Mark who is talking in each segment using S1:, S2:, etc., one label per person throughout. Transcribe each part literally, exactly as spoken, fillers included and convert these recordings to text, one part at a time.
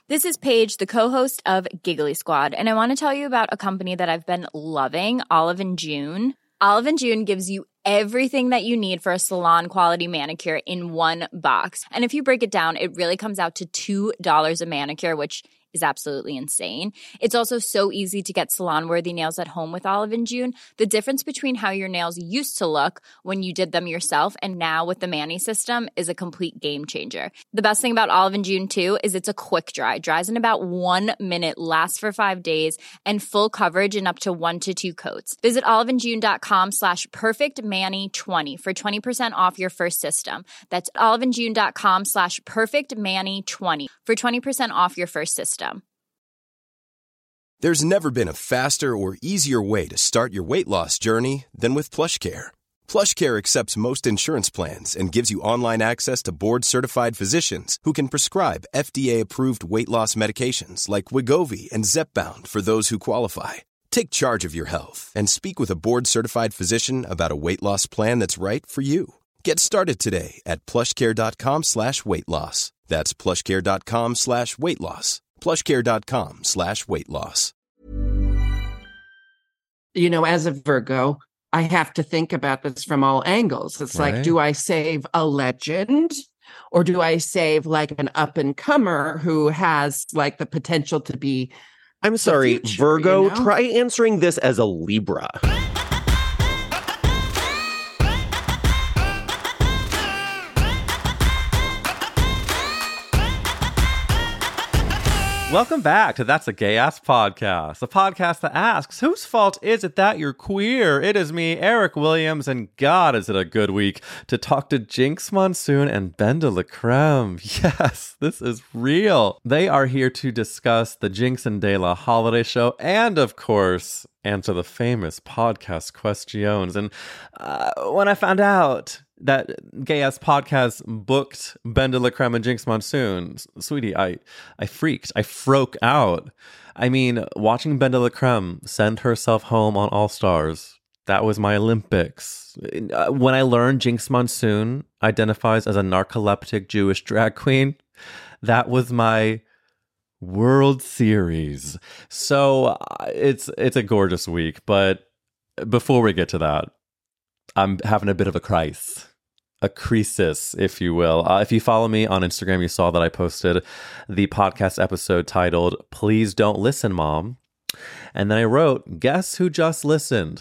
S1: This is Paige, the co-host of Giggly Squad, and I want to tell you about a company that I've been loving, Olive and June. Olive and June gives you everything that you need for a salon-quality manicure in one box. And if you break it down, it really comes out to two dollars a manicure, which is absolutely insane. It's also so easy to get salon-worthy nails at home with Olive and June. The difference between how your nails used to look when you did them yourself and now with the Mani system is a complete game changer. The best thing about Olive and June, too, is it's a quick dry. Dries in about one minute, lasts for five days, and full coverage in up to one to two coats. Visit oliveandjune.com slash perfectmani20 for twenty percent off your first system. That's oliveandjune.com slash perfectmani20 for twenty percent off your first system.
S2: There's never been a faster or easier way to start your weight loss journey than with PlushCare. PlushCare accepts most insurance plans and gives you online access to board-certified physicians who can prescribe F D A-approved weight loss medications like Wegovy and Zepbound for those who qualify. Take charge of your health and speak with a board-certified physician about a weight loss plan that's right for you. Get started today at plushcare.com slash weight loss. That's plushcare.com slash weight loss. plushcare.com slash weight loss.
S3: You know, as a Virgo, I have to think about this from all angles. It's right. Like, do I save a legend or do I save like an up and comer who has like the potential to be?
S4: I'm sorry, future, Virgo, you know? Try answering this as a Libra.
S5: Welcome back to That's a Gay Ass Podcast, a podcast that asks, whose fault is it that you're queer? It is me, Eric Williams, and God, is it a good week to talk to Jinkx Monsoon and Ben de la Creme. Yes, this is real. They are here to discuss the Jinkx and De La holiday show and, of course, answer the famous podcast questions. And uh, when I found out that Gay Ass Podcast booked Ben de la Creme and Jinkx Monsoon, sweetie, I, I freaked. I froke out. I mean, watching Ben de la Creme send herself home on All Stars, that was my Olympics. When I learned Jinkx Monsoon identifies as a narcoleptic Jewish drag queen, that was my World Series. So uh, it's it's a gorgeous week, but before we get to that, I'm having a bit of a crisis. A crisis, if you will. Uh, if you follow me on Instagram, you saw that I posted the podcast episode titled, Please Don't Listen, Mom. And then I wrote, guess who just listened?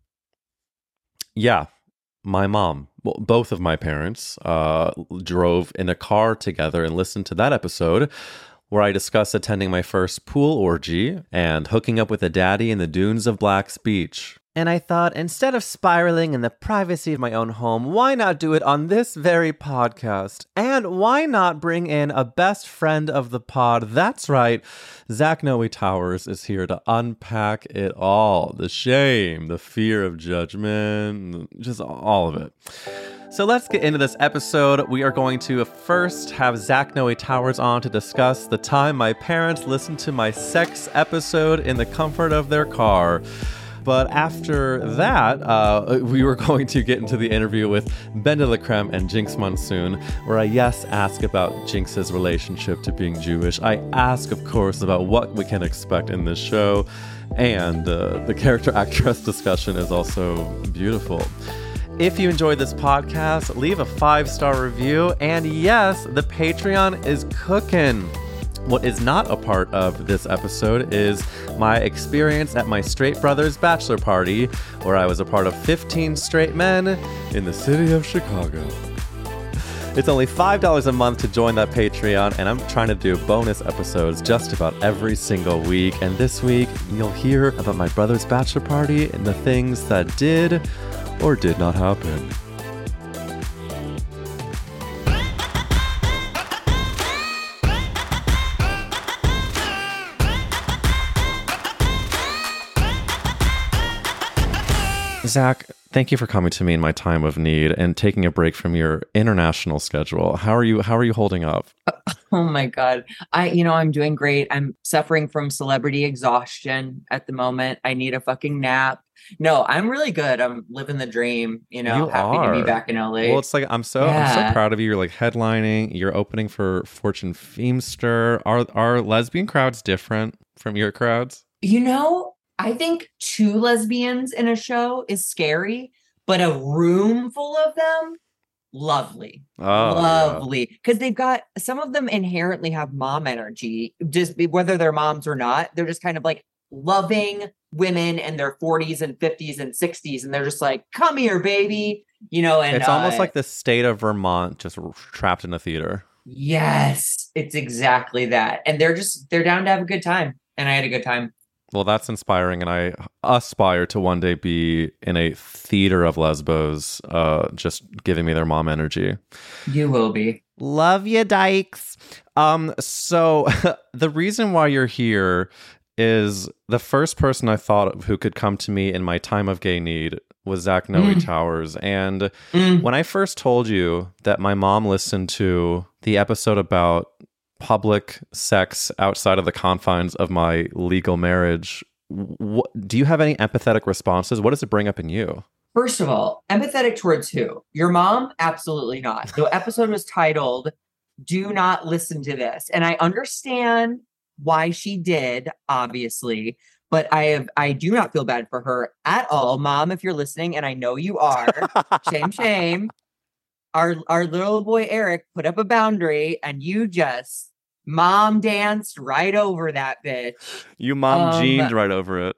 S5: Yeah, my mom. Well, both of my parents uh, drove in a car together and listened to that episode where I discuss attending my first pool orgy and hooking up with a daddy in the dunes of Black's Beach. And I thought, instead of spiraling in the privacy of my own home, why not do it on this very podcast? And why not bring in a best friend of the pod? That's right, Zach Noe Towers is here to unpack it all. The shame, the fear of judgment, just all of it. So let's get into this episode. We are going to first have Zach Noe Towers on to discuss the time my parents listened to my sex episode in the comfort of their car. But after that, uh, we were going to get into the interview with Ben de la Creme and Jinkx Monsoon, where I, yes, ask about Jinkx's relationship to being Jewish. I ask, of course, about what we can expect in this show. And uh, the character actress discussion is also beautiful. If you enjoyed this podcast, leave a five-star review. And yes, the Patreon is cooking. What is not a part of this episode is my experience at my straight brother's bachelor party, where I was a part of fifteen straight men in the city of Chicago. It's only five dollars a month to join that Patreon, and I'm trying to do bonus episodes just about every single week. And this week, you'll hear about my brother's bachelor party and the things that did or did not happen. Zach, Thank you for coming to me in my time of need and taking a break from your international schedule. How are you? How are you holding up?
S6: Oh my God. I, you know, I'm doing great. I'm suffering from celebrity exhaustion at the moment. I need a fucking nap. No, I'm really good. I'm living the dream, you know,
S5: You
S6: happy
S5: are.
S6: to be back in L A.
S5: Well, it's like, I'm so, I'm
S6: Yeah.
S5: so proud of you. You're like headlining, you're opening for Fortune Feimster. Are, are lesbian crowds different from your crowds?
S6: You know, I think two lesbians in a show is scary, but a room full of them, lovely.
S5: Oh,
S6: lovely. Because they've got, some of them inherently have mom energy, just be, whether they're moms or not. They're just kind of like loving women in their forties and fifties and sixties. And they're just like, come here, baby. You know, and
S5: it's almost
S6: uh,
S5: like the state of Vermont just trapped in a theater.
S6: Yes, it's exactly that. And they're just, they're down to have a good time. And I had a good time.
S5: Well, that's inspiring, and I aspire to one day be in a theater of lesbos, uh, just giving me their mom energy.
S6: You will be.
S5: Love you, Dykes. Um, so the reason why you're here is the first person I thought of who could come to me in my time of gay need was Zach Noe
S6: Mm.
S5: Towers. And
S6: Mm.
S5: when I first told you that my mom listened to the episode about public sex outside of the confines of my legal marriage, wh- do you have any empathetic responses? What does it bring up in you?
S6: First of all, empathetic towards who? Your mom? Absolutely not. The episode was titled, Do Not Listen to This. And I understand why she did, obviously, but I have I do not feel bad for her at all. Mom, if you're listening, and I know you are, shame, shame. Our our little boy Eric put up a boundary and you just mom danced right over that bitch.
S5: You mom
S6: Um,
S5: jeaned right over it.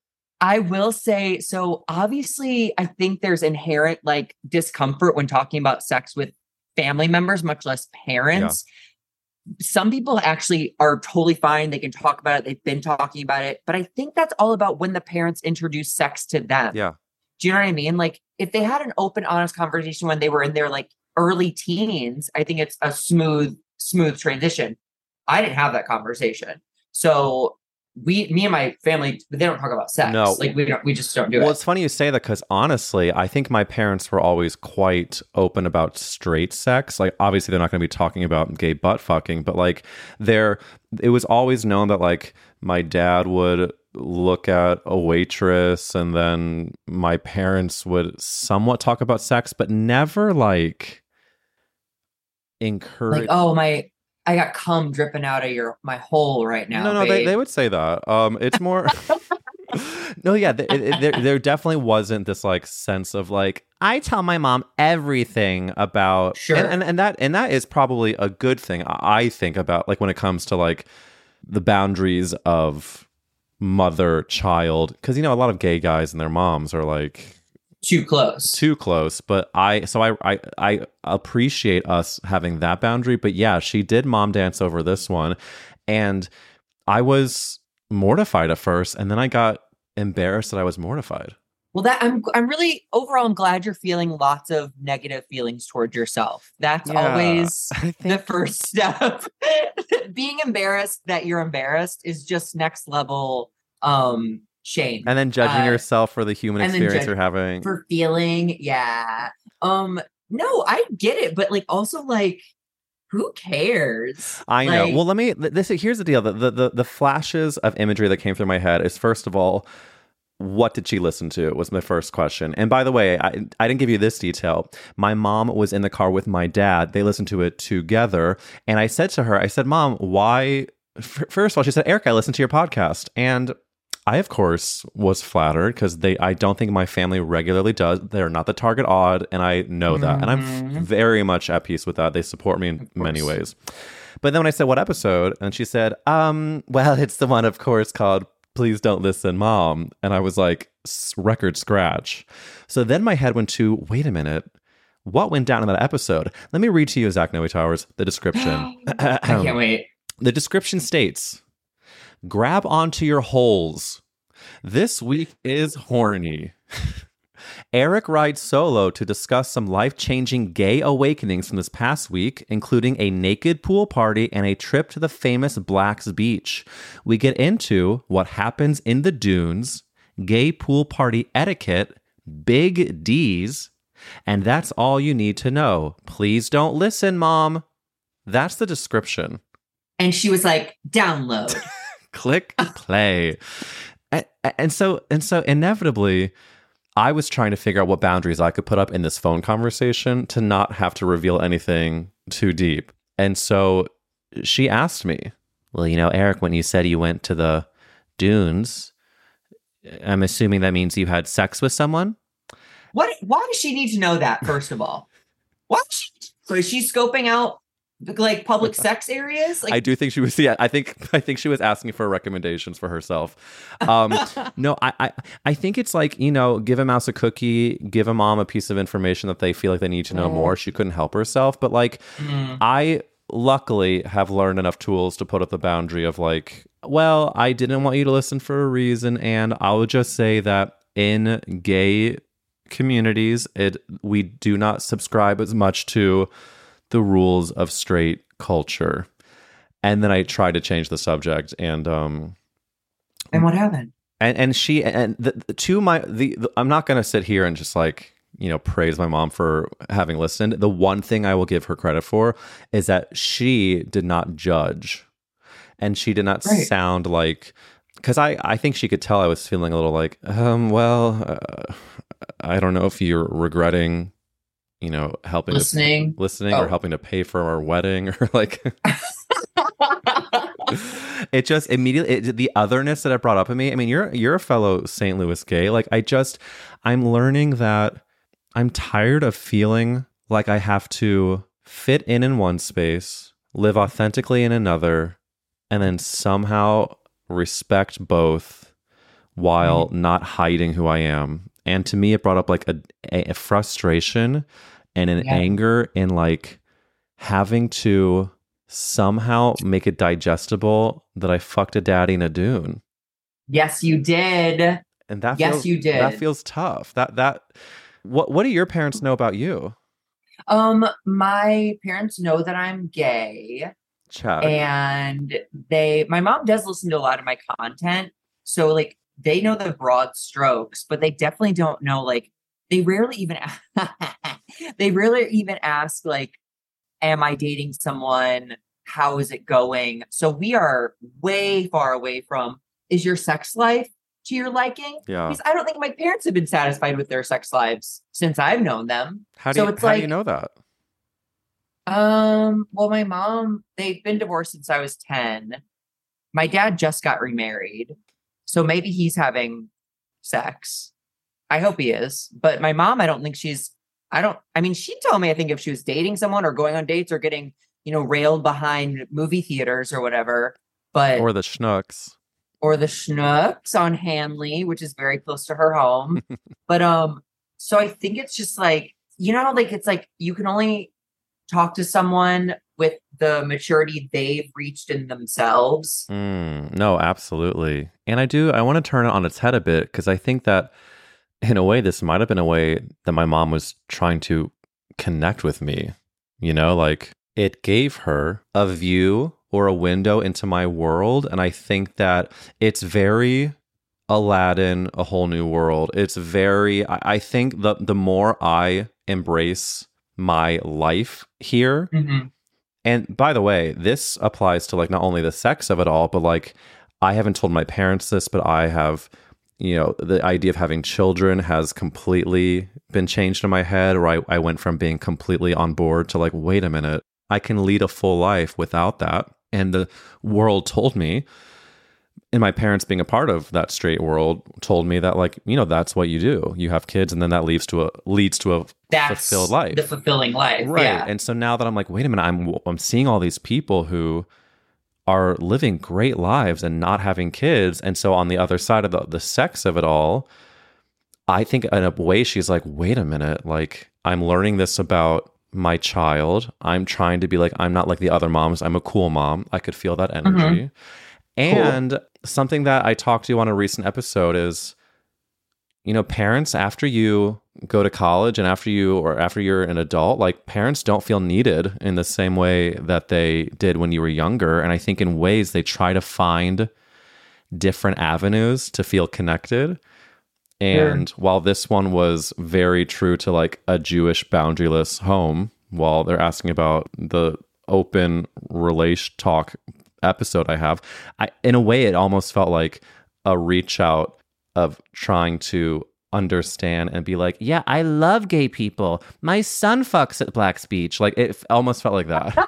S6: I will say, so obviously, I think there's inherent like discomfort when talking about sex with family members, much less parents. Some people actually are totally fine. They can talk about it. They've been talking about it. But I think that's all about when the parents introduce sex to them.
S5: Yeah.
S6: Do you know what I mean? Like if they had an open, honest conversation when they were in their like early teens, I think it's a smooth, smooth transition. I didn't have that conversation. So we, me and my family, they don't talk about sex.
S5: No.
S6: Like we don't, we just don't do
S5: Well,
S6: it.
S5: it's funny you say that because honestly, I think my parents were always quite open about straight sex. Like, obviously, they're not going to be talking about gay butt fucking, but like, there, it was always known that like my dad would look at a waitress, and then my parents would somewhat talk about sex, but never like encourage.
S6: Like, oh my, I got cum dripping out of your my hole right now.
S5: No, no, they, they would say that. Um, it's more. No, yeah, th- it, there there definitely wasn't this like sense of like I tell my mom everything about
S6: Sure.
S5: and, and and that and that is probably a good thing I think about like when it comes to like the boundaries of mother child, because you know a lot of gay guys and their moms are like
S6: too close.
S5: too close, but I so I, I I appreciate us having that boundary. But yeah, she did mom dance over this one, and I was mortified at first, and then I got embarrassed that I was mortified.
S6: Well, that I'm I'm really overall I'm glad you're feeling lots of negative feelings towards yourself. That's
S5: Yeah,
S6: always
S5: I
S6: the
S5: think
S6: first step. Being embarrassed that you're embarrassed is just next level um shame.
S5: and then judging
S6: Uh,
S5: yourself for the human
S6: and then
S5: experience
S6: judge-
S5: you're having.
S6: for feeling, yeah. Um no, I get it, but like also like who cares?
S5: I know.
S6: Like,
S5: Well, let me. This here's the deal. The, the the the flashes of imagery that came through my head is, first of all, what did she listen to? Was my first question. And by the way, I I didn't give you this detail. My mom was in the car with my dad. They listened to it together, and I said to her, I said, "Mom, why?" F- First of all, she said, "Eric, I listened to your podcast," and I, of course, was flattered because they. I don't think my family regularly does. They're not the target odd, and I know that, and I'm
S6: Mhm.
S5: f- very much at peace with that. They support me in many
S6: course.
S5: ways. But then when I said what episode, and she said, "Um, well, it's the one, of course, called Please Don't Listen, Mom," and I was like, s- record scratch. So then my head went to, wait a minute. What went down in that episode? Let me read to you, Zach Noe Towers, the description.
S6: I can't wait.
S5: The description states, grab onto your holes. This week is horny. Eric rides solo to discuss some life-changing gay awakenings from this past week, including a naked pool party and a trip to the famous Black's Beach. We get into what happens in the dunes, gay pool party etiquette, Big D's. And that's all you need to know. Please don't listen, Mom. That's the description.
S6: And she was like, download.
S5: Click play. and, and so and so inevitably, I was trying to figure out what boundaries I could put up in this phone conversation to not have to reveal anything too deep. And so she asked me, well, you know, Eric, when you said you went to the dunes, I'm assuming that means you had sex with someone?
S6: What? Why does she need to know that, first of all? What? So is she scoping out like public sex areas? Like-
S5: I do think she was. Yeah, I think I think she was asking for recommendations for herself. Um, no, I, I I think it's like, you know, give a mouse a cookie, give a mom a piece of information that they feel like they need to know mm. more. She couldn't help herself, but like mm. I luckily have learned enough tools to put up the boundary of like, well, I didn't want you to listen for a reason, and I would just say that in gay communities, it we do not subscribe as much to the rules of straight culture. And then I tried to change the subject, and um
S6: and what happened?
S5: And and she and the, the to my the, the I'm not going to sit here and just like, you know, praise my mom for having listened. The one thing I will give her credit for is that she did not judge, and she did not right. sound like, because I I think she could tell I was feeling a little like, um well, uh, I don't know if you're regretting, you know, helping
S6: listening,
S5: to, listening,
S6: oh.
S5: or helping to pay for our wedding, or like. It just immediately it, the otherness that it brought up in me. I mean, you're you're a fellow Saint Louis gay. Like, I just I'm learning that I'm tired of feeling like I have to fit in in one space, live authentically in another, and then somehow respect both while mm. not hiding who I am. And to me, it brought up like a, a frustration and an yeah. anger in like having to somehow make it digestible that I fucked a daddy in a dune.
S6: Yes, you did.
S5: And that
S6: yes,
S5: feels,
S6: you did.
S5: That feels tough. That that what what do your parents know about you?
S6: Um, my parents know that I'm gay.
S5: Check.
S6: And they my mom does listen to a lot of my content. So like they know the broad strokes, but they definitely don't know, like, they rarely even, they rarely even ask, like, am I dating someone? How is it going? So we are way far away from, is your sex life to your liking?
S5: Yeah.
S6: Because I don't think my parents have been satisfied with their sex lives since I've known them.
S5: How do
S6: so
S5: you,
S6: it's
S5: how
S6: like,
S5: do you know that?
S6: Um, well, my mom, they've been divorced since I was ten. My dad just got remarried. So maybe he's having sex. I hope he is. But my mom, I don't think she's, I don't, I mean, she'd tell me, I think if she was dating someone or going on dates or getting, you know, railed behind movie theaters or whatever. But
S5: Or the Schnooks.
S6: Or the Schnooks on Hanley, which is very close to her home. But, um, so I think it's just like, you know, like, it's like, you can only talk to someone with the maturity they've reached in themselves.
S5: Mm, no, absolutely. And I do, I want to turn it on its head a bit, because I think that in a way, this might have been a way that my mom was trying to connect with me. You know, like, it gave her a view or a window into my world. And I think that it's very Aladdin, A Whole New World. It's very, I, I think the, the more I embrace my life here,
S6: mm-hmm.
S5: and by the way, this applies to like not only the sex of it all, but like, I haven't told my parents this, but I have, you know, the idea of having children has completely been changed in my head, or I, I went from being completely on board to like, wait a minute, I can lead a full life without that. And the world told me, and my parents being a part of that straight world told me that, like, you know, that's what you do. You have kids, and then that leads to a leads to a
S6: that's
S5: fulfilled life.
S6: The fulfilling life.
S5: Right.
S6: Yeah.
S5: And so now that I'm like, wait a minute, I'm I'm seeing all these people who are living great lives and not having kids. And so on the other side of the, the sex of it all, I think in a way she's like, wait a minute, like, I'm learning this about my child. I'm trying to be like, I'm not like the other moms. I'm a cool mom. I could feel that energy. Mm-hmm. And cool. Something that I talked to you on a recent episode is, you know, parents, after you go to college and after you, or after you're an adult, like, parents don't feel needed in the same way that they did when you were younger. And I think in ways they try to find different avenues to feel connected. And sure. while this one was very true to like a Jewish boundaryless home, while they're asking about the open relation talk episode I have, I, in a way, it almost felt like a reach out of trying to understand and be like, yeah, I love gay people. My son fucks at Black's Beach. Like, it f- almost felt like that.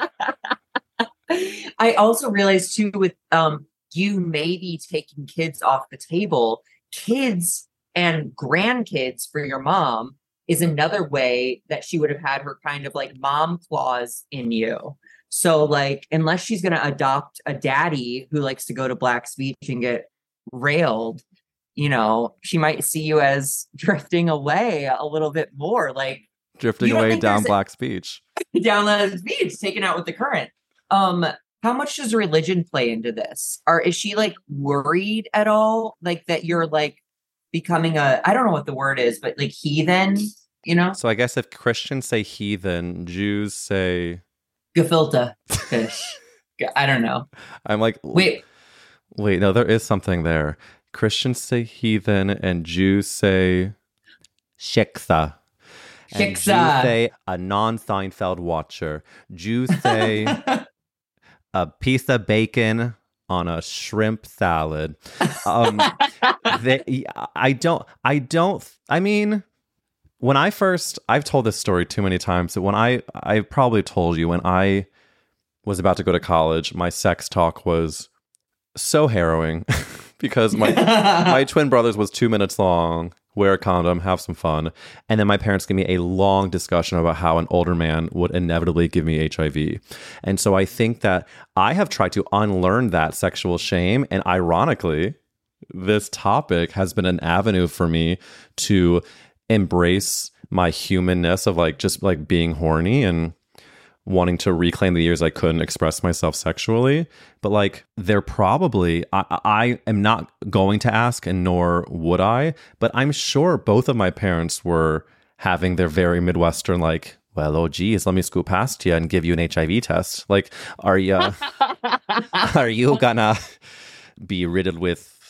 S6: I also realized too, with um, you maybe taking kids off the table, kids and grandkids for your mom is another way that she would have had her kind of like mom clause in you. So like, unless she's going to adopt a daddy who likes to go to Black's Beach and get railed, you know, she might see you as drifting away a little bit more, like
S5: drifting away down Black's Beach,
S6: down the beach, taken out with the current. Um, how much does religion play into this? Or is she like worried at all? Like that you're like becoming a, I don't know what the word is, but like heathen, you know?
S5: So I guess if Christians say heathen, Jews say
S6: gefilte fish. I don't know.
S5: I'm like,
S6: wait,
S5: wait, no, there is something there. Christians say heathen and Jews say shiksa. And Jews say a non-Seinfeld watcher. Jews say a piece of bacon on a shrimp salad. Um, they, I don't, I don't, I mean, when I first, I've told this story too many times, that when I, I probably told you when I was about to go to college, my sex talk was so harrowing because my my twin brothers was two minutes long. Wear a condom, have some fun. And then my parents gave me a long discussion about how an older man would inevitably give me H I V. And so I think that I have tried to unlearn that sexual shame. And ironically, this topic has been an avenue for me to embrace my humanness of like just like being horny and wanting to reclaim the years I couldn't express myself sexually. But like, they're probably, I, I am not going to ask, and nor would I, but I'm sure both of my parents were having their very Midwestern, like, well, oh geez, let me scoot past you and give you an H I V test. Like, are you, are you gonna be riddled with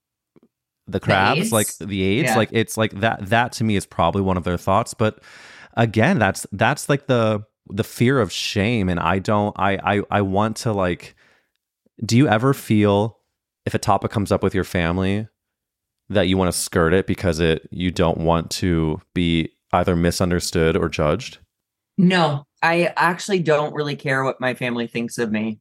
S5: the crabs,
S6: the
S5: like the AIDS?
S6: Yeah.
S5: Like, it's like that, that to me is probably one of their thoughts. But again, that's, that's like the, the fear of shame. And I don't, I, I, I want to like, do you ever feel if a topic comes up with your family that you want to skirt it because it, you don't want to be either misunderstood or judged?
S6: No, I actually don't really care what my family thinks of me.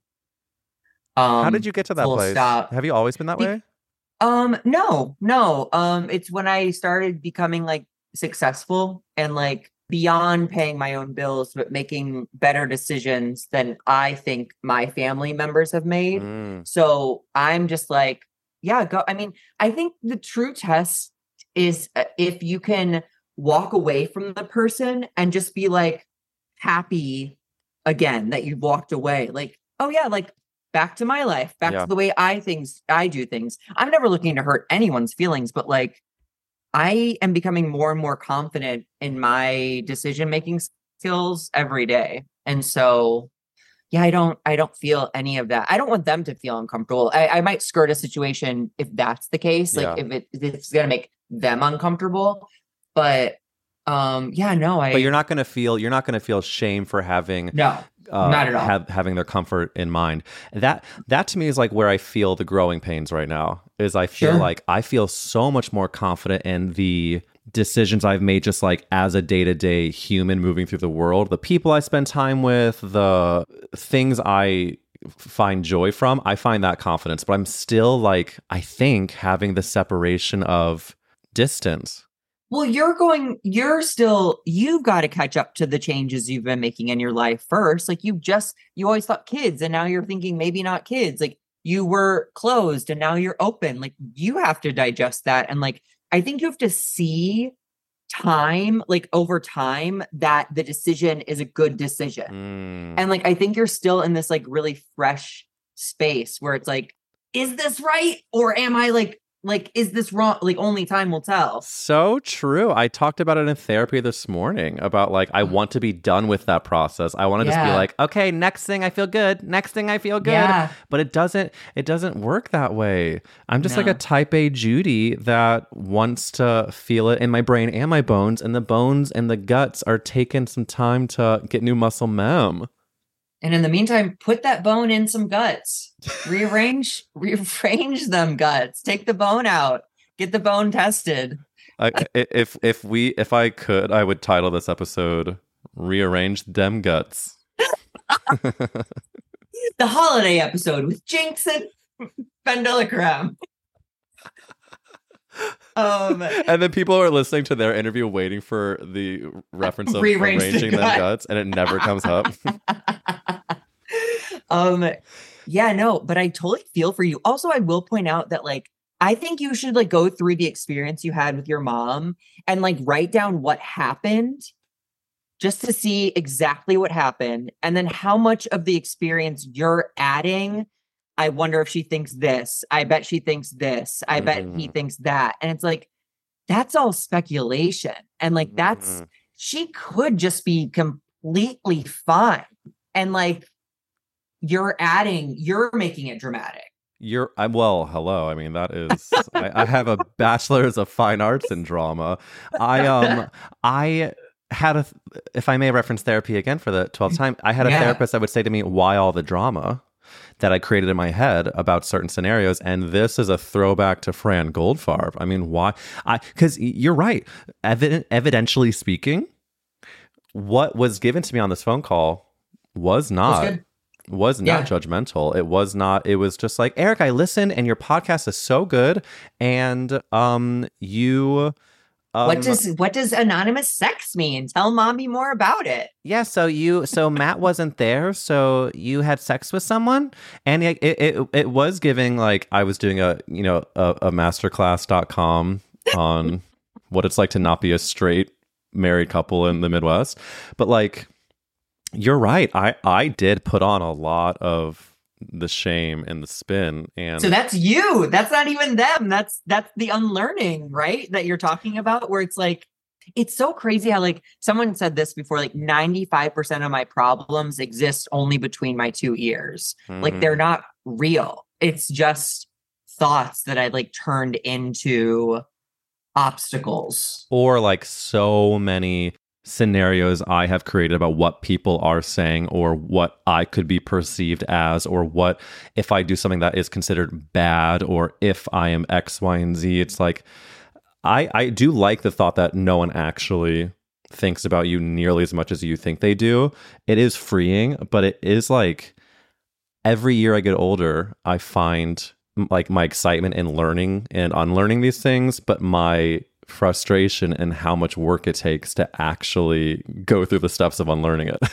S6: Um,
S5: How did you get to that place?
S6: Stop.
S5: Have you always been that
S6: Be-
S5: way?
S6: Um, no, no. Um, it's when I started becoming like successful and like beyond paying my own bills, but making better decisions than I think my family members have made.
S5: Mm.
S6: So I'm just like, yeah, go. I mean, I think the true test is uh, if you can walk away from the person and just be like happy again that you walked away. Like, oh yeah, like back to my life, back
S5: Yeah.
S6: to the way I things I do things. I'm never looking to hurt anyone's feelings, but like I am becoming more and more confident in my decision-making skills every day. And so, yeah, I don't, I don't feel any of that. I don't want them to feel uncomfortable. I, I might skirt a situation if that's the case, like
S5: Yeah.
S6: if it, if it's going to make them uncomfortable, but um, yeah, no, I,
S5: But you're not going to feel, you're not going to feel shame for having
S6: no,
S5: Uh,
S6: not at all.
S5: Have, having their comfort in mind. That that to me is like where I feel the growing pains right now. Is I feel
S6: Sure.
S5: like I feel so much more confident in the decisions I've made, just like as a day to day human moving through the world, the people I spend time with, the things I find joy from. I find that confidence, but I'm still like I think having the separation of distance.
S6: Well, you're going, you're still, you've got to catch up to the changes you've been making in your life first. Like you just, you always thought kids and now you're thinking maybe not kids. Like you were closed and now you're open. Like you have to digest that. And like, I think you have to see time, like over time, that the decision is a good decision.
S5: Mm.
S6: And like, I think you're still in this like really fresh space where it's like, is this right? Or am I like Like, is this wrong? Like, only time will tell.
S5: So true. I talked about it in therapy this morning about like, I want to be done with that process. I want to yeah. just be like, okay, next thing I feel good. Next thing I feel good. Yeah. But it doesn't, it doesn't work that way. I'm just no. like a type A Judy that wants to feel it in my brain and my bones, and the bones and the guts are taking some time to get new muscle mem.
S6: And in the meantime, put that bone in some guts. Rearrange, rearrange them guts. Take the bone out. Get the bone tested.
S5: I, if if we if I could, I would title this episode "Rearrange Dem Guts."
S6: The holiday episode with Jinx and Bendelacram. Um,
S5: and then people are listening to their interview waiting for the reference of arranging them guts, and it never comes up.
S6: um, yeah, no, but I totally feel for you. Also, I will point out that like, I think you should like go through the experience you had with your mom and like write down what happened just to see exactly what happened. And then how much of the experience you're adding. I wonder if she thinks this. I bet she thinks this. I mm-hmm. bet he thinks that. And it's like, that's all speculation. And like, that's, mm-hmm. she could just be completely fine. And like, you're adding, you're making it dramatic.
S5: You're, I'm well, hello. I mean, that is, I, I have a bachelor's of fine arts in drama. I, um, I, had a, if I may reference therapy again for the twelfth time, I had a yeah. therapist that would say to me, why all the drama that I created in my head about certain scenarios? And this is a throwback to Fran Goldfarb. I mean, why? I Because you're right. Evid- evidentially speaking, what was given to me on this phone call was not, was, was not yeah. judgmental. It was not, it was just like, Eric, I listened and your podcast is so good. And um, you...
S6: Um, what does what does anonymous sex mean? Tell mommy more about it.
S5: Yeah, so you so Matt wasn't there, so you had sex with someone, and it it, it was giving like I was doing a you know a, a masterclass dot com on what it's like to not be a straight married couple in the Midwest. But like, you're right. I I did put on a lot of the shame and the spin, and
S6: so that's you. That's not even them. That's that's the unlearning, right? That you're talking about, where it's like, it's so crazy how like someone said this before, like ninety-five percent of my problems exist only between my two ears. Mm-hmm. Like they're not real. It's just thoughts that I like turned into obstacles.
S5: Or like so many scenarios I have created about what people are saying or what I could be perceived as, or what if I do something that is considered bad, or if I am X, Y, and Z. It's like, I, I do like the thought that no one actually thinks about you nearly as much as you think they do. It is freeing, but it is like every year I get older, I find like my excitement in learning and unlearning these things, but my frustration and how much work it takes to actually go through the steps of unlearning it.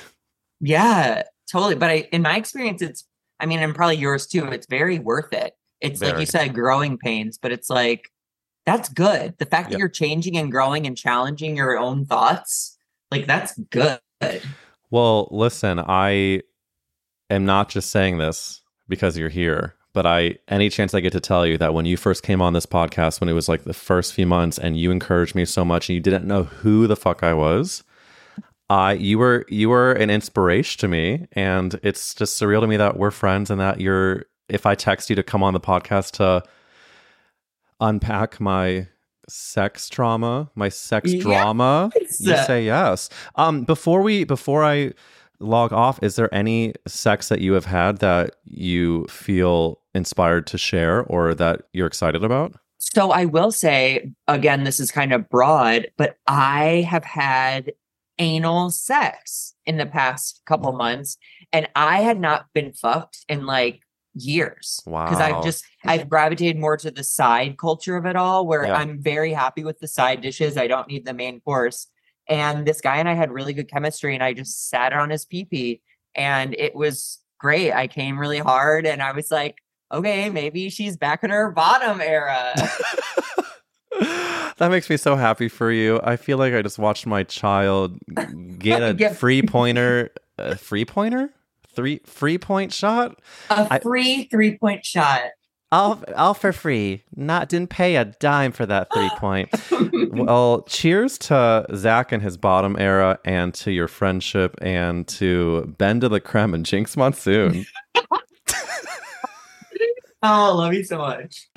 S6: Yeah, totally. But I, in my experience, it's, I mean, and probably yours too, it's very worth it. It's very. Like you said, growing pains, but it's like, that's good. The fact yep. that you're changing and growing and challenging your own thoughts, like that's good.
S5: Well, listen, I am not just saying this because you're here. But I, any chance I get to tell you that when you first came on this podcast, when it was like the first few months, and you encouraged me so much, and you didn't know who the fuck I was, I, you were, you were an inspiration to me, and it's just surreal to me that we're friends, and that you're. If I text you to come on the podcast to unpack my sex trauma, my sex yes. drama, you say yes. Um, before we, before I. log off, is there any sex that you have had that you feel inspired to share or that you're excited about?
S6: So I will say, again, this is kind of broad, but I have had anal sex in the past couple months, and I had not been fucked in like years.
S5: Wow.
S6: Because I've just, I've gravitated more to the side culture of it all, where yeah. I'm very happy with the side dishes. I don't need the main course. And this guy and I had really good chemistry, and I just sat on his pee-pee, and it was great. I came really hard, and I was like, okay, maybe she's back in her bottom era.
S5: That makes me so happy for you. I feel like I just watched my child get a get free pointer, a free pointer, three free point shot.
S6: A free I, three point shot.
S5: All, all for free. Not didn't pay a dime for that three point. Well, cheers to Zach and his bottom era, and to your friendship, and to Ben de la Creme and Jinx Monsoon.
S6: Oh, love you so much.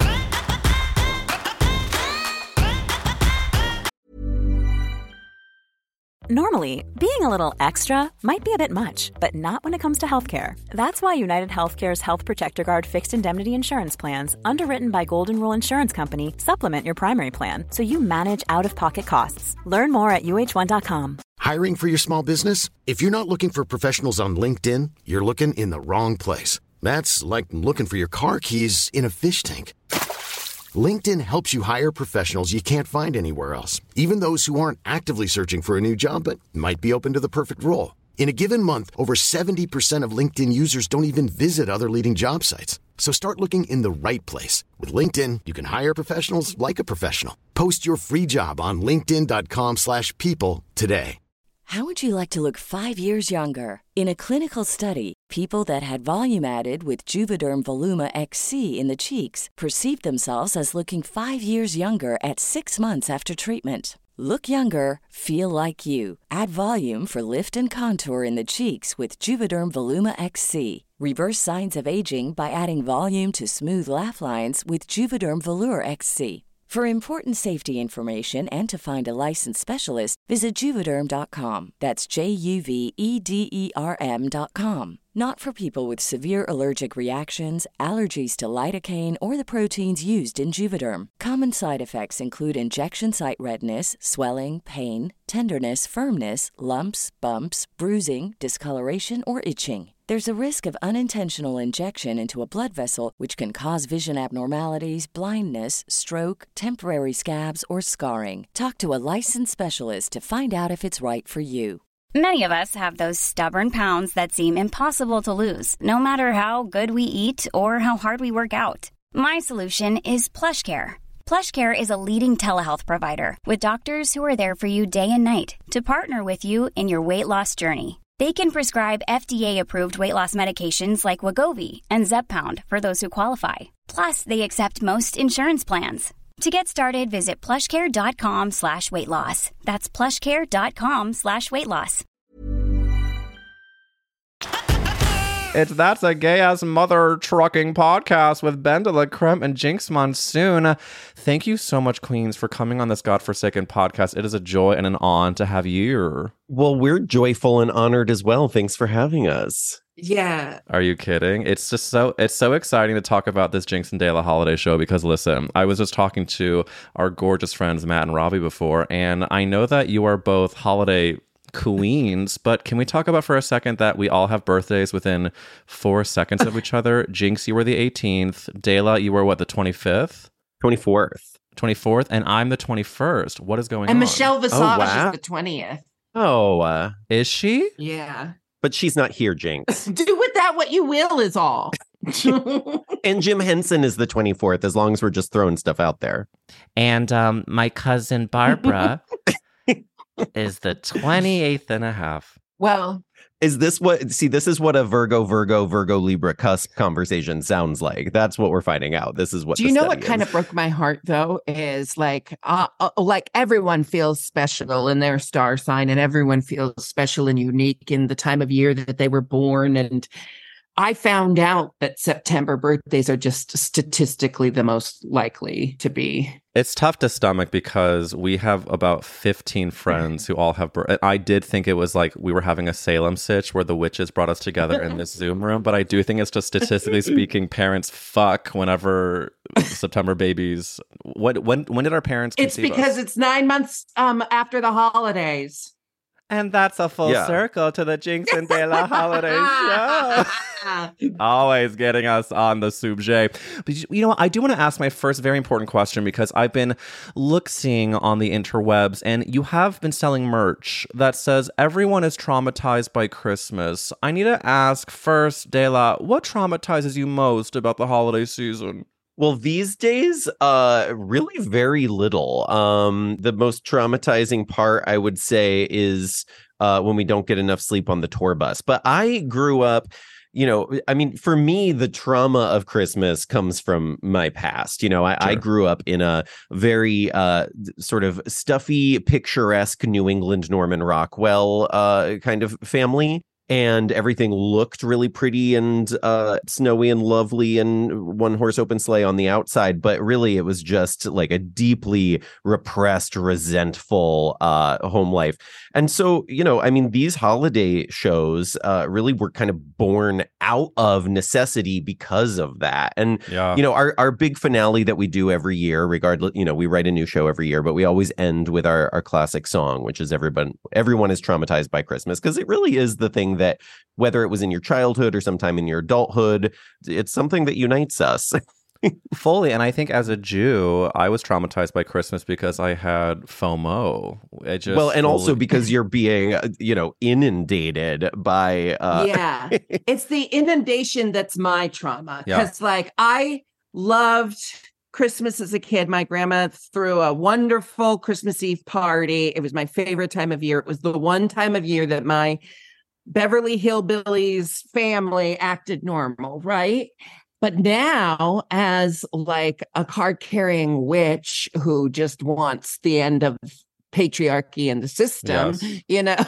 S7: Normally, being a little extra might be a bit much, but not when it comes to healthcare. That's why United Healthcare's Health Protector Guard fixed indemnity insurance plans, underwritten by Golden Rule Insurance Company, supplement your primary plan so you manage out-of-pocket costs. Learn more at U H one dot com.
S8: Hiring for your small business? If you're not looking for professionals on LinkedIn, you're looking in the wrong place. That's like looking for your car keys in a fish tank. LinkedIn helps you hire professionals you can't find anywhere else, even those who aren't actively searching for a new job but might be open to the perfect role. In a given month, over seventy percent of LinkedIn users don't even visit other leading job sites. So start looking in the right place. With LinkedIn, you can hire professionals like a professional. Post your free job on linkedin dot com slash people today.
S9: How would you like to look five years younger? In a clinical study, people that had volume added with Juvederm Voluma X C in the cheeks perceived themselves as looking five years younger at six months after treatment. Look younger, feel like you. Add volume for lift and contour in the cheeks with Juvederm Voluma X C. Reverse signs of aging by adding volume to smooth laugh lines with Juvederm Volure X C. For important safety information and to find a licensed specialist, visit Juvederm dot com. That's J U V E D E R M dot com. Not for people with severe allergic reactions, allergies to lidocaine, or the proteins used in Juvederm. Common side effects include injection site redness, swelling, pain, tenderness, firmness, lumps, bumps, bruising, discoloration, or itching. There's a risk of unintentional injection into a blood vessel, which can cause vision abnormalities, blindness, stroke, temporary scabs, or scarring. Talk to a licensed specialist to find out if it's right for you.
S10: Many of us have those stubborn pounds that seem impossible to lose, no matter how good we eat or how hard we work out. My solution is PlushCare. PlushCare is a leading telehealth provider with doctors who are there for you day and night to partner with you in your weight loss journey. They can prescribe F D A-approved weight loss medications like Wegovy and Zepbound for those who qualify. Plus, they accept most insurance plans. To get started, visit plushcare.com slash weight loss. That's plushcare.com slash weight loss.
S5: It's That's a Gay-Ass Mother Trucking Podcast with Ben de la Creme and Jinx Monsoon. Thank you so much, Queens, for coming on this godforsaken podcast. It is a joy and an honor to have you here.
S4: Well, we're joyful and honored as well. Thanks for having us.
S3: Yeah.
S5: Are you kidding? It's just so it's so exciting to talk about this Jinx and Dela holiday show because, listen, I was just talking to our gorgeous friends Matt and Robbie before, and I know that you are both holiday queens, but can we talk about for a second that we all have birthdays within four seconds of each other? Jinx, you were the eighteenth. Dela, you were what, the twenty-fifth?
S4: twenty-fourth.
S5: twenty-fourth, and I'm the twenty-first. What is going
S3: and
S5: on?
S3: And Michelle Visage
S4: oh, wow.
S3: is the twentieth.
S4: Oh. Uh,
S5: is she?
S3: Yeah.
S4: But she's not here, Jinx.
S3: Do with that what you will is all.
S4: And Jim Henson is the twenty-fourth, as long as we're just throwing stuff out there.
S5: And um, my cousin Barbara is the twenty-eighth and a half.
S3: Well,
S4: is this what, see, this is what a Virgo, Virgo, Virgo, Libra cusp conversation sounds like. That's what we're finding out. This is what
S3: Do you know what
S4: is.
S3: kind of broke my heart, though, is like, uh, uh, like everyone feels special in their star sign and everyone feels special and unique in the time of year that they were born. And I found out that September birthdays are just statistically the most likely to be.
S5: It's tough to stomach because we have about fifteen friends who all have birth. I did think it was like we were having a Salem sitch where the witches brought us together in this Zoom room, but I do think it's just statistically speaking, parents fuck whenever September babies. What when when did our parents?
S3: It's because
S5: us?
S3: It's nine months um after the holidays.
S5: And that's a full yeah. circle to the Jinx and Dela holiday show. Always getting us on the subject. But you know what? I do want to ask my first very important question because I've been look-seeing on the interwebs and you have been selling merch that says everyone is traumatized by Christmas. I need to ask first, Dela, what traumatizes you most about the holiday season?
S4: Well, these days, uh, really very little. Um, the most traumatizing part, I would say, is uh, when we don't get enough sleep on the tour bus. But I grew up you know, I mean, for me, the trauma of Christmas comes from my past. You know, I, sure. I grew up in a very uh, sort of stuffy, picturesque New England Norman Rockwell uh, kind of family. And everything looked really pretty and uh, snowy and lovely and one horse open sleigh on the outside. But really, it was just like a deeply repressed, resentful uh, home life. And so, you know, I mean, these holiday shows uh, really were kind of born out of necessity because of that. And, yeah. you know, our, our big finale that we do every year, regardless, you know, we write a new show every year, but we always end with our, our classic song, which is everyone, everyone is traumatized by Christmas, because it really is the thing that, whether it was in your childhood or sometime in your adulthood, it's something that unites us.
S5: Fully. And I think as a Jew, I was traumatized by Christmas because I had FOMO. It just
S4: well, and
S5: fully...
S4: also because you're being, you know, inundated by. Uh...
S3: Yeah, it's the inundation that's my trauma. Because,
S5: yeah.
S3: like, I loved Christmas as a kid. My grandma threw a wonderful Christmas Eve party. It was my favorite time of year. It was the one time of year that my Beverly Hillbillies family acted normal, right? But now, as like a card-carrying witch who just wants the end of patriarchy in the system, yes. you know,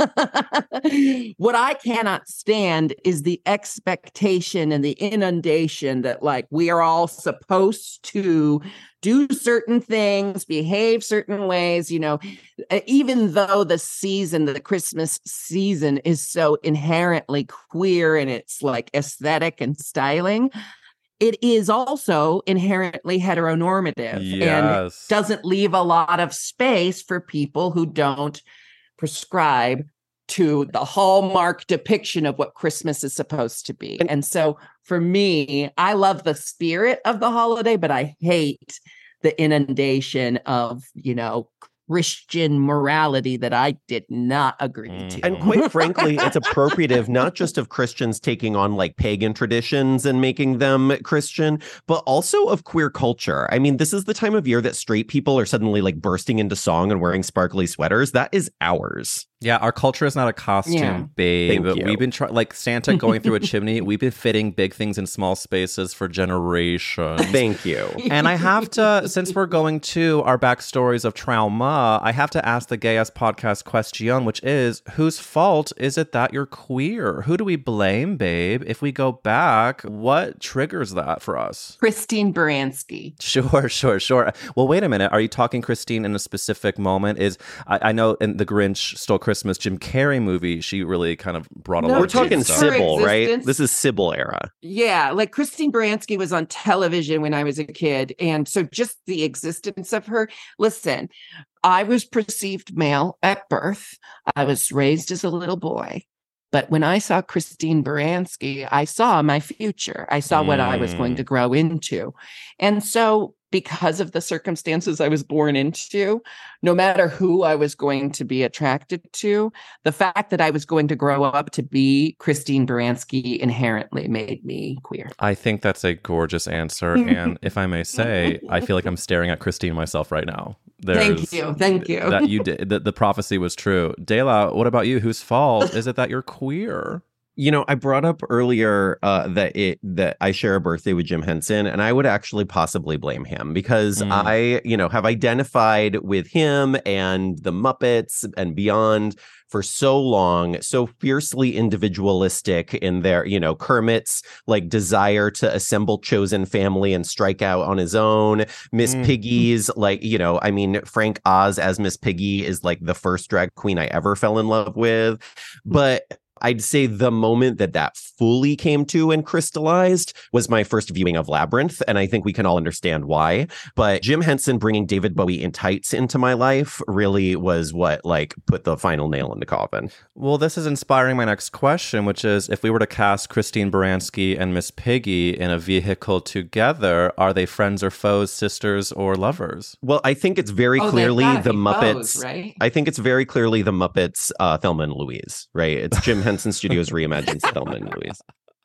S3: what I cannot stand is the expectation and the inundation that, like, we are all supposed to do certain things, behave certain ways, you know, even though the season, the Christmas season is so inherently queer and it's like aesthetic and styling, it is also inherently heteronormative
S5: yes.
S3: and doesn't leave a lot of space for people who don't prescribe to the hallmark depiction of what Christmas is supposed to be. And so for me, I love the spirit of the holiday, but I hate the inundation of, you know, Christian morality that I did not agree mm. to.
S4: And quite frankly, it's appropriative not just of Christians taking on like pagan traditions and making them Christian, but also of queer culture. I mean, this is the time of year that straight people are suddenly like bursting into song and wearing sparkly sweaters. That is ours.
S5: Yeah, our culture is not a costume, yeah. babe. We've been trying, like Santa going through a chimney. We've been fitting big things in small spaces for generations.
S4: Thank you.
S5: And I have to, since we're going to our backstories of trauma, I have to ask the Gay Ass Podcast question, which is, whose fault is it that you're queer? Who do we blame, babe? If we go back, what triggers that for us?
S3: Christine Baranski.
S5: Sure, sure, sure. Well, wait a minute. Are you talking Christine in a specific moment? Is I, I know in The Grinch Stole Christmas Jim Carrey movie, she really kind of brought a
S3: no,
S5: lot
S4: we're
S5: of
S4: talking
S5: stuff.
S4: Sybil, right? This is Sybil era.
S3: Yeah, like Christine Baranski was on television when I was a kid. And so just the existence of her, listen, I was perceived male at birth. I was raised as a little boy. But when I saw Christine Baranski, I saw my future. I saw mm. what I was going to grow into. And so because of the circumstances I was born into, no matter who I was going to be attracted to, the fact that I was going to grow up to be Christine Baranski inherently made me queer.
S5: I think that's a gorgeous answer. And if I may say, I feel like I'm staring at Christine myself right now. There's,
S3: Thank you. Thank you.
S5: That you did. The, the prophecy was true. Dela, what about you? Whose fault is it that you're queer?
S4: You know, I brought up earlier uh, that it that I share a birthday with Jim Henson, and I would actually possibly blame him because mm. I, you know, have identified with him and the Muppets and beyond for so long, so fiercely individualistic in their, you know, Kermit's like desire to assemble chosen family and strike out on his own. Miss mm. Piggy's like, you know, I mean, Frank Oz as Miss Piggy is like the first drag queen I ever fell in love with. But I'd say the moment that that fully came to and crystallized was my first viewing of Labyrinth, and I think we can all understand why. But Jim Henson bringing David Bowie in tights into my life really was what like put the final nail in the coffin.
S5: Well, this is inspiring my next question, which is, if we were to cast Christine Baranski and Miss Piggy in a vehicle together, are they friends or foes, sisters or lovers?
S4: Well, I think it's very oh, clearly the Muppets.
S3: Foes, right?
S4: I think it's very clearly the Muppets, uh, Thelma and Louise, right? It's Jim Henson Studios reimagines Thelma and Louise.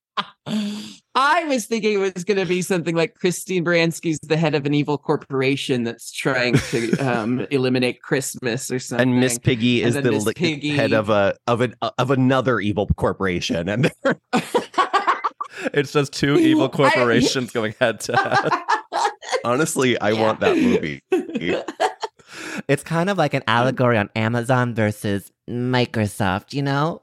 S3: I was thinking it was going to be something like Christine Baranski's the head of an evil corporation that's trying to um, eliminate Christmas or something.
S4: And Miss Piggy
S3: and
S4: is the
S3: Miss
S4: li-
S3: Piggy...
S4: head of a of an of another evil corporation. And
S5: It's just two evil corporations I, going head to head.
S4: Honestly, I yeah. want that movie.
S11: It's kind of like an allegory on Amazon versus Microsoft, you know?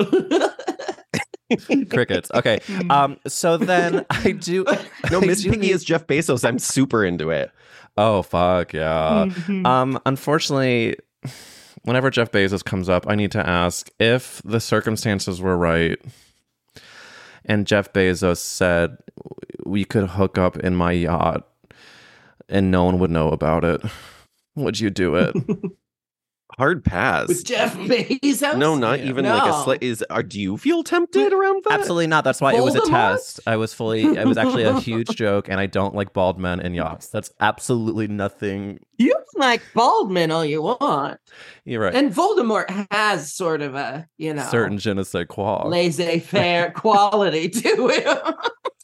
S5: Crickets. Okay. Um. So then I do.
S4: No,
S5: I
S4: Miss
S5: do
S4: Piggy
S5: need...
S4: is Jeff Bezos. I'm super into it.
S5: Oh fuck yeah. um. Unfortunately, whenever Jeff Bezos comes up, I need to ask if the circumstances were right, and Jeff Bezos said we could hook up in my yacht, and no one would know about it. Would you do it?
S4: Hard pass.
S3: With Jeff Bezos?
S4: No, not yeah. even no. like a sli- is are do you feel tempted around that?
S5: Absolutely not. That's why Voldemort? It was a test. I was fully it was actually a huge joke, and I don't like bald men in yachts. That's absolutely nothing.
S3: You can like bald men all you want.
S5: You're right.
S3: And Voldemort has sort of a, you know,
S5: certain je ne sais quoi.
S3: Laissez-faire quality to him.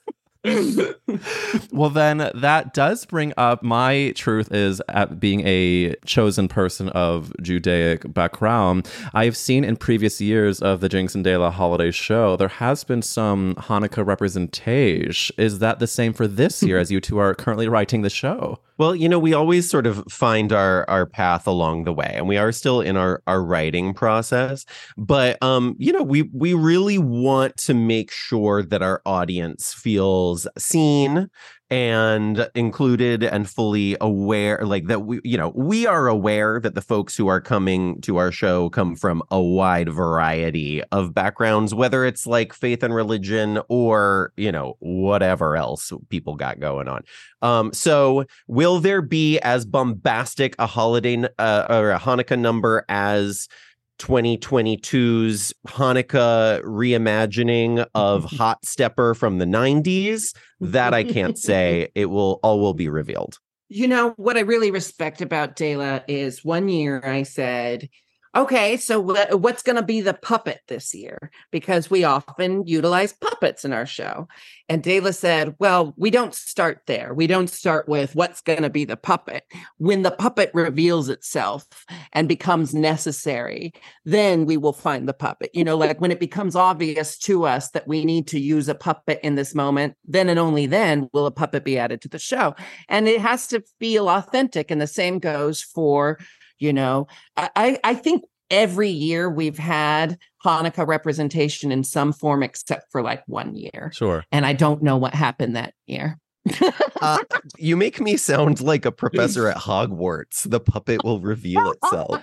S5: Well, then that does bring up my truth is at being a chosen person of Judaic background. I've seen in previous years of the Jinx and Dela holiday show, there has been some Hanukkah representation. Is that the same for this year as you two are currently writing the show?
S4: Well, you know, we always sort of find our our path along the way, and we are still in our, our writing process. But, um, you know, we we really want to make sure that our audience feels seen and included and fully aware, like that we, you know, we are aware that the folks who are coming to our show come from a wide variety of backgrounds, whether it's like faith and religion or, you know, whatever else people got going on. Um, so will there be as bombastic a holiday uh, or a Hanukkah number as twenty twenty-two's Hanukkah reimagining of Hot Stepper from the nineties? That I can't say. It will all will be revealed.
S3: You know, what I really respect about Dela is one year I said, okay, so wh- what's going to be the puppet this year? Because we often utilize puppets in our show. And Dela said, well, we don't start there. We don't start with what's going to be the puppet. When the puppet reveals itself and becomes necessary, then we will find the puppet. You know, like when it becomes obvious to us that we need to use a puppet in this moment, then and only then will a puppet be added to the show. And it has to feel authentic. And the same goes for, you know, I, I think every year we've had Hanukkah representation in some form, except for like one year.
S5: Sure.
S3: And I don't know what happened that year.
S4: uh, you make me sound like a professor at Hogwarts. The puppet will reveal itself.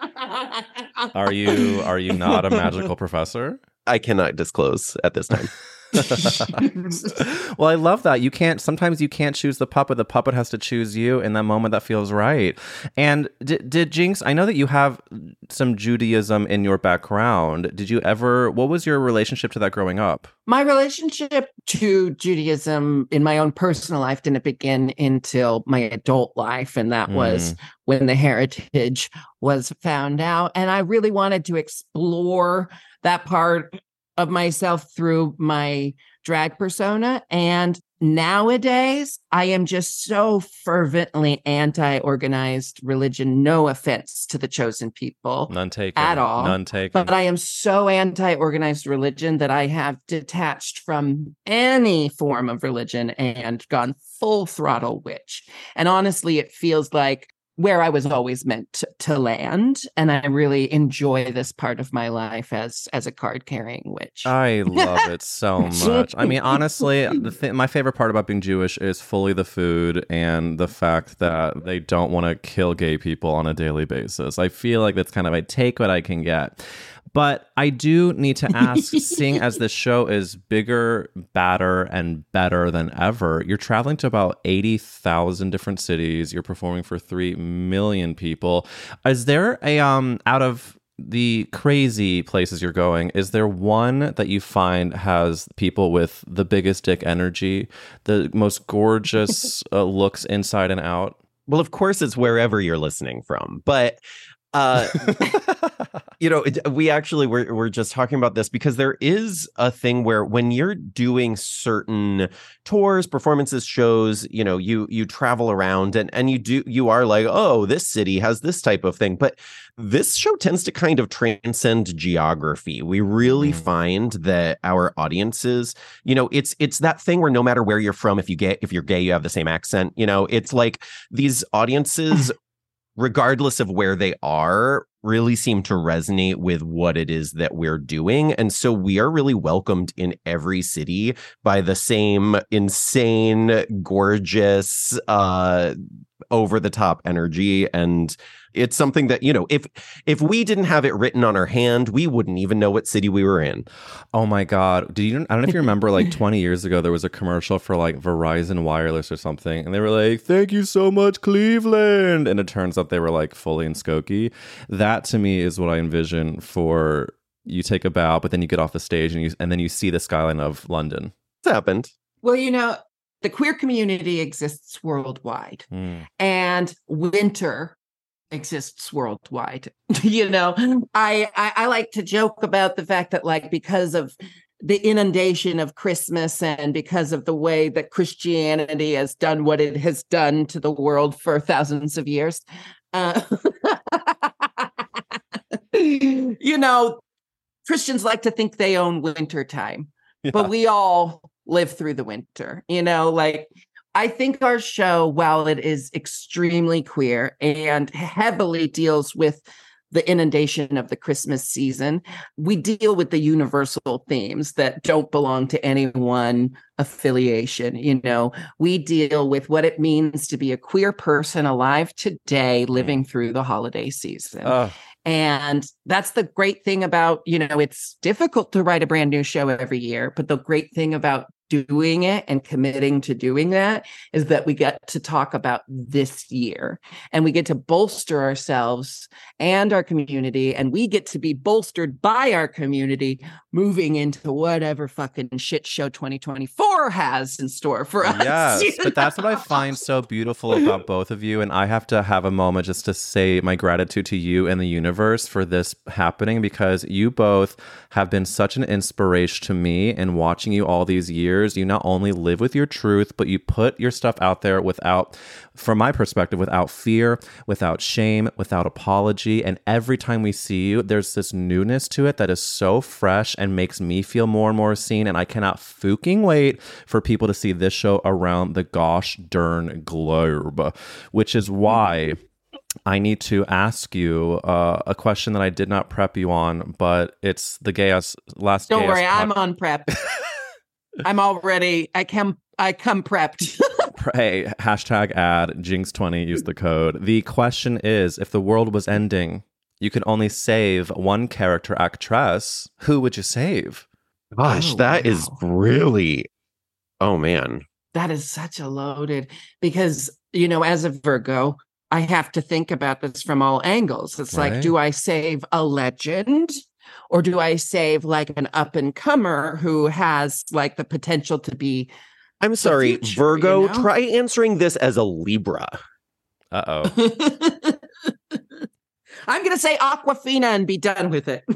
S5: Are you, are you not a magical professor?
S4: I cannot disclose at this time.
S5: Well, I love that. You can't, sometimes you can't choose the puppet. The puppet has to choose you in that moment that feels right. And did, did Jinx, I know that you have some Judaism in your background. Did you ever, what was your relationship to that growing up?
S3: My relationship to Judaism in my own personal life didn't begin until my adult life. And that mm. was when the heritage was found out. And I really wanted to explore that part of myself through my drag persona. And nowadays, I am just so fervently anti-organized religion. No offense to the chosen people.
S5: None taken.
S3: At all.
S5: None taken.
S3: But I am so anti-organized religion that I have detached from any form of religion and gone full throttle witch. And honestly, it feels like where I was always meant to, to land. And I really enjoy this part of my life as as a card-carrying witch.
S5: I love it so much. I mean, honestly, the th- my favorite part about being Jewish is fully the food and the fact that they don't want to kill gay people on a daily basis. I feel like that's kind of, I take what I can get. But I do need to ask, seeing as this show is bigger, badder, and better than ever, you're traveling to about eighty thousand different cities. You're performing for three million people. Is there a, um, out of the crazy places you're going, is there one that you find has people with the biggest dick energy, the most gorgeous uh, looks inside and out?
S4: Well, of course, it's wherever you're listening from. But Uh, you know, it, we actually were we're just talking about this because there is a thing where when you're doing certain tours, performances, shows, you know, you you travel around and and you do you are like, oh, this city has this type of thing, but this show tends to kind of transcend geography. We really mm. find that our audiences, you know, it's it's that thing where no matter where you're from, if you get if you're gay, you have the same accent. You know, it's like these audiences, regardless of where they are, really seem to resonate with what it is that we're doing. And so we are really welcomed in every city by the same insane, gorgeous, uh, over-the-top energy. And it's something that, you know, if if we didn't have it written on our hand, we wouldn't even know what city we were in.
S5: Oh my God. Do you I don't know if you remember, like twenty years ago, there was a commercial for like Verizon Wireless or something. And they were like, thank you so much, Cleveland. And it turns out they were like fully in Skokie. That to me is what I envision for you take a bow, but then you get off the stage and you and then you see the skyline of London.
S4: It's happened.
S3: Well, you know, the queer community exists worldwide. Mm. And winter exists worldwide. You know, I, I I like to joke about the fact that, like, because of the inundation of Christmas and because of the way that Christianity has done what it has done to the world for thousands of years, uh, you know, Christians like to think they own winter time, yeah. But we all live through the winter, you know, like, I think our show, while it is extremely queer and heavily deals with the inundation of the Christmas season, we deal with the universal themes that don't belong to any one affiliation. You know, we deal with what it means to be a queer person alive today, living through the holiday season. Uh. And that's the great thing about, you know, it's difficult to write a brand new show every year, but the great thing about doing it and committing to doing that is that we get to talk about this year and we get to bolster ourselves and our community, and we get to be bolstered by our community moving into whatever fucking shit show twenty twenty-four has in store for us.
S5: Yes,
S3: you know?
S5: But that's what I find so beautiful about both of you. And I have to have a moment just to say my gratitude to you and the universe for this happening, because you both have been such an inspiration to me in watching you all these years. You not only live with your truth, but you put your stuff out there without, from my perspective, without fear, without shame, without apology. And every time we see you, there's this newness to it that is so fresh and makes me feel more and more seen. And I cannot fucking wait for people to see this show around the gosh darn globe, which is why I need to ask you uh, a question that I did not prep you on, but it's the gay-ass last.
S3: Don't worry,
S5: pod-
S3: I'm on prep. I'm already, I come, I come prepped.
S5: Hey, hashtag ad, Jinx twenty, use the code. The question is, if the world was ending, you could only save one character actress, who would you save?
S4: Gosh, oh, that wow. is really, oh man.
S3: That is such a loaded, because, you know, as a Virgo, I have to think about this from all angles. It's right. like, do I save a legend? Or do I save like an up and comer who has like the potential to be?
S4: I'm sorry, future, Virgo,
S3: you know?
S4: Try answering this as a Libra.
S5: Uh-oh.
S3: I'm going to say Aquafina and be done with it.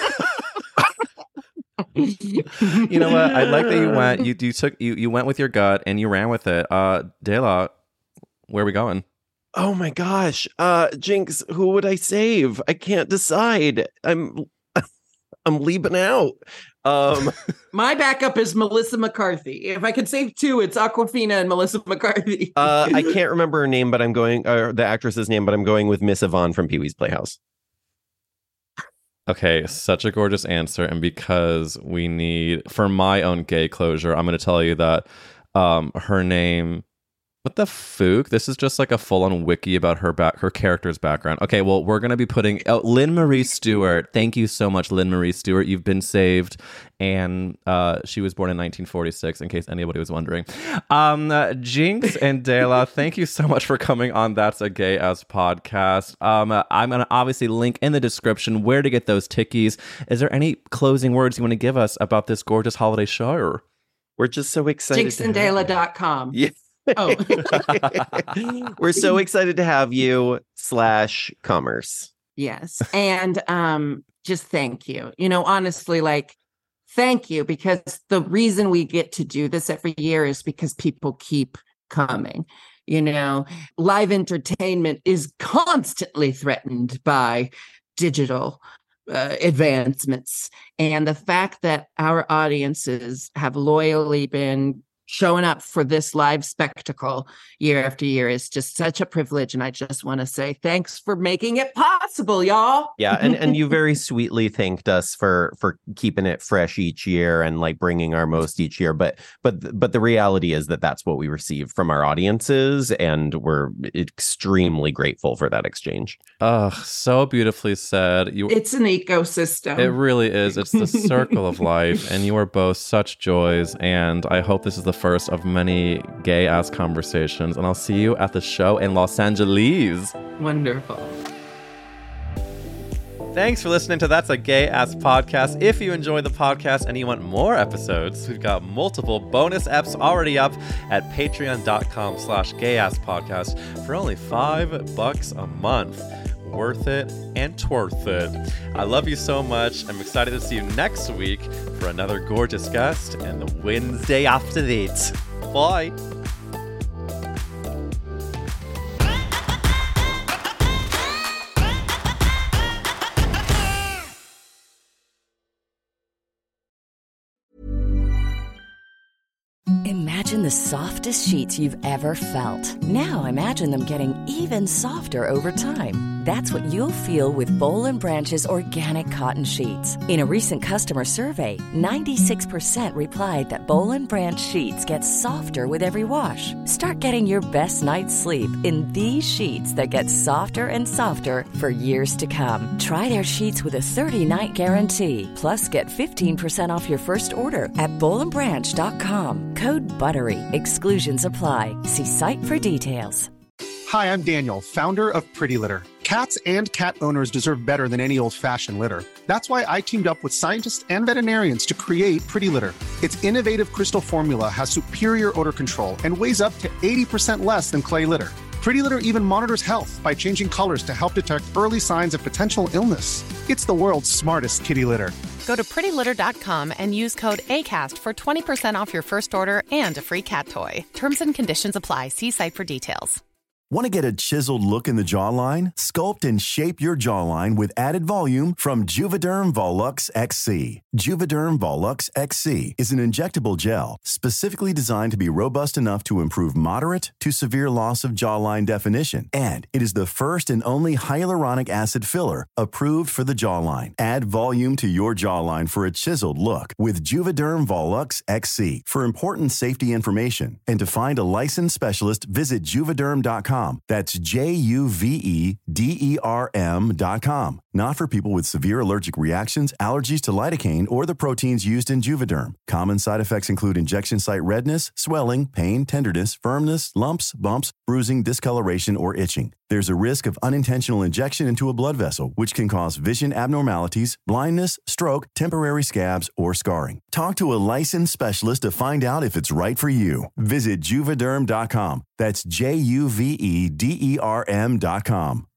S5: You know what? I like that you went, you, you took, you, you went with your gut and you ran with it. Uh, Dela, where are we going?
S4: Oh my gosh. Uh, Jinx, who would I save? I can't decide. I'm I'm leaving out. Um,
S3: My backup is Melissa McCarthy. If I could save two, it's Aquafina and Melissa McCarthy.
S4: uh, I can't remember her name, but I'm going, or the actress's name, but I'm going with Miss Yvonne from Pee-wee's Playhouse.
S5: Okay, such a gorgeous answer. And because we need, for my own gay closure, I'm going to tell you that um, her name... What the fook? This is just like a full-on wiki about her back, her character's background. Okay, well, we're going to be putting... Oh, Lynn Marie Stewart. Thank you so much, Lynn Marie Stewart. You've been saved. And uh, she was born in nineteen forty-six, in case anybody was wondering. Um, uh, Jinx and Dela, thank you so much for coming on That's a Gay Ass Podcast. Um, uh, I'm going to obviously link in the description where to get those tickies. Is there any closing words you want to give us about this gorgeous holiday show?
S4: We're just so excited.
S3: jinx and dela dot com.
S4: Yeah. Oh. We're so excited to have you slash commerce.
S3: Yes. And um, just thank you. You know, honestly, like, thank you, because the reason we get to do this every year is because people keep coming. You know, live entertainment is constantly threatened by digital uh, advancements. And the fact that our audiences have loyally been showing up for this live spectacle year after year is just such a privilege. And I just want to say thanks for making it possible, y'all.
S4: Yeah. And, and you very sweetly thanked us for for keeping it fresh each year and like bringing our most each year. But but but the reality is that that's what we receive from our audiences. And we're extremely grateful for that exchange.
S5: Oh, so beautifully said. You,
S3: it's an ecosystem.
S5: It really is. It's the circle of life. And you are both such joys. And I hope this is the first of many gay ass conversations, and I'll see you at the show in Los Angeles.
S3: Wonderful.
S5: Thanks for listening to That's a Gay Ass Podcast. If you enjoy the podcast and you want more episodes, we've got multiple bonus eps already up at patreon.com slash gay ass podcast for only five bucks a month. Worth it and twerth it. I love you so much. I'm excited to see you next week for another gorgeous guest and the Wednesday after that. Bye.
S9: Imagine the softest sheets you've ever felt. Now imagine them getting even softer over time. That's what you'll feel with Boll and Branch's organic cotton sheets. In a recent customer survey, ninety-six percent replied that Boll and Branch sheets get softer with every wash. Start getting your best night's sleep in these sheets that get softer and softer for years to come. Try their sheets with a thirty-night guarantee. Plus, get fifteen percent off your first order at boll and branch dot com. Code BUTTERY. Exclusions apply. See site for details.
S12: Hi, I'm Daniel, founder of Pretty Litter. Cats and cat owners deserve better than any old-fashioned litter. That's why I teamed up with scientists and veterinarians to create Pretty Litter. Its innovative crystal formula has superior odor control and weighs up to eighty percent less than clay litter. Pretty Litter even monitors health by changing colors to help detect early signs of potential illness. It's the world's smartest kitty litter.
S13: Go to pretty litter dot com and use code ACAST for twenty percent off your first order and a free cat toy. Terms and conditions apply. See site for details.
S14: Want to get a chiseled look in the jawline? Sculpt and shape your jawline with added volume from Juvederm Volux X C. Juvederm Volux X C is an injectable gel specifically designed to be robust enough to improve moderate to severe loss of jawline definition. And it is the first and only hyaluronic acid filler approved for the jawline. Add volume to your jawline for a chiseled look with Juvederm Volux X C. For important safety information and to find a licensed specialist, visit juvederm dot com. That's J U V E D E R M dot com. Not for people with severe allergic reactions, allergies to lidocaine, or the proteins used in Juvederm. Common side effects include injection site redness, swelling, pain, tenderness, firmness, lumps, bumps, bruising, discoloration, or itching. There's a risk of unintentional injection into a blood vessel, which can cause vision abnormalities, blindness, stroke, temporary scabs, or scarring. Talk to a licensed specialist to find out if it's right for you. Visit Juvederm dot com. That's J U V E D E R M dot com.